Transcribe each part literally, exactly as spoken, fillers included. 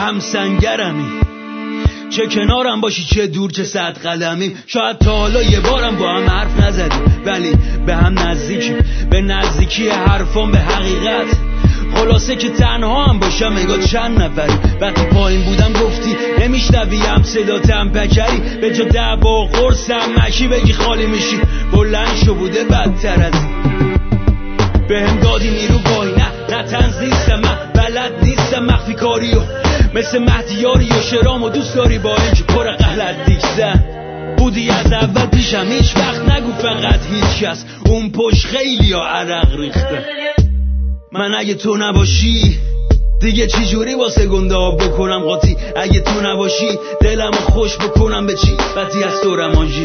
هم سنگرمی، چه کنارم باشی چه دور چه صد قدمی. شاید تا حالا یه بارم با هم حرف نزدیم، ولی به هم نزدیکیم، به نزدیکی حرفان به حقیقت. خلاصه که تنها هم باشم انگار چند نفری. وقتی پایین بودم گفتی نمیشنویم صداتم پکری، به جا دعوا قرصم مکی بگی خالی میشی. بلند شو بوده بدتر از این، به هم دادی نیرو وای. نه نه تنز نیستم من، بلد نیستم مخفی کاریو، مثل مهدیاری و شرام و دوست داری با اینکه پر غلط دیگزن بودی از اول پیشم. هیچ وقت نگو فقط هیچ کس، اون پشت خیلی ها عرق ریخته. من اگه تو نباشی دیگه چی جوری واسه گنده ها بکنم قاطی؟ اگه تو نباشی دلمو خوش بکنم به چی؟ قطعی از تو رمانجی.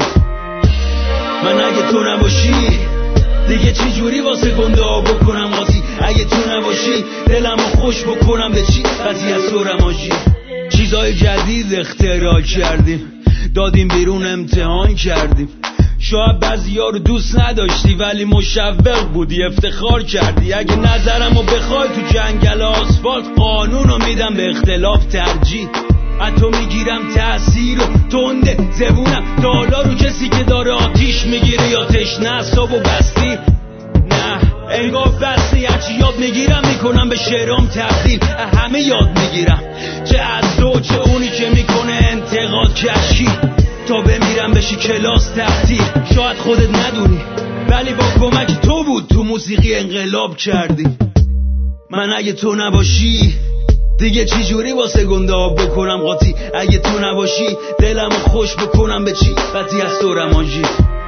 من اگه تو نباشی دیگه چی جوری واسه گنده ها بکنم قاطی؟ اگه تو نباشی دلمو خوش بکنم به چی؟ قطعی از تو رمانجی. چیزای جدید اختراع کردیم، دادیم بیرون امتحان کردیم. شاید بعضیا رو دوست نداشتی ولی مشوق بودی افتخار کردی. اگه نظرمو بخوای تو جنگل آسفالت قانونو میدم به اختلاف ترجیح. حتی میگیرم تأثیر و تنده زبونم تا حالا رو کسی که داره آتیش میگیره یا تشنه اعصابو بستی. نه انگار بستی، هرچی یاد میگیرم میکنم به شعرام تبدیل. همه یاد میگیرم، چه از تو چه اونی که میکنه انتقاد کشی، تا بمیرم بشی کلاس تحتیل. شاید خودت ندونی ولی با کمک تو بود تو موسیقی انقلاب کردی. من اگه تو نباشی دیگه چی جوری واسه گنده ها بکنم قاطی؟ اگه تو نباشی دلمو خوش بکنم به چی؟ قطعی از تو رمانجی.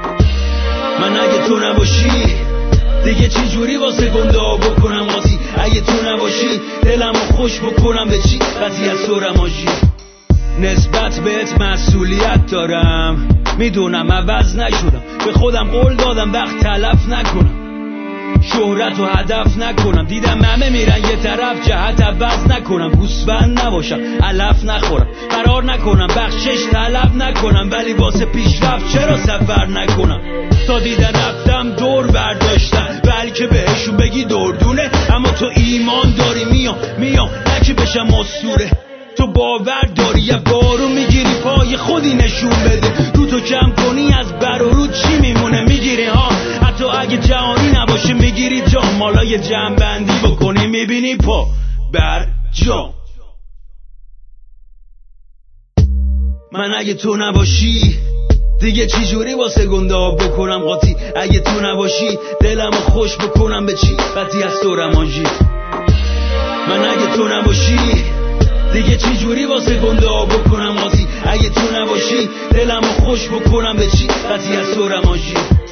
من اگه تو نباشی دیگه چی جوری واسه گنده ها بکنم قاطی؟ اگه تو نباشی دلمو خوش بکنم به چی؟ قطعی از تو رمانجی. نسبت بهت مسئولیت دارم، میدونم عوض نشدم، به خودم قول دادم وقت تلف نکنم، شهرت و هدف نکنم. دیدم همه میرن یه طرف، جهت عوض نکنم، گوسفند نباشم علف نخورم، قرار نکنم بخشش طلب نکنم، ولی واسه پیشرفت چرا سفر نکنم؟ تا دیدن رفتم دور برداشتم، بلکه بهشون بگی دردونه. اما تو ایمان داری میام میام نکه بشم اسطوره. تو باور داری یه بارو میگیری پای خودی نشون بده. رو تو کم کنی از بر و رو چی میمونه؟ میگیری ها، حتی اگه جهانی نباشه میگیری جا. مالا یه جمع بندی بکنی میبینی پا بر جا. من اگه تو نباشی دیگه چی جوری واسه گنده ها بکنم قاطی؟ اگه تو نباشی دلمو خوش بکنم به چی؟ قطعی از تو رمانجی. من اگه تو نباشی دیگه چی جوری واسه گنده ها بکنم قاطی؟ اگه تو نباشی دلمو خوش بکنم به چی؟ قطعی از تو رمانجی.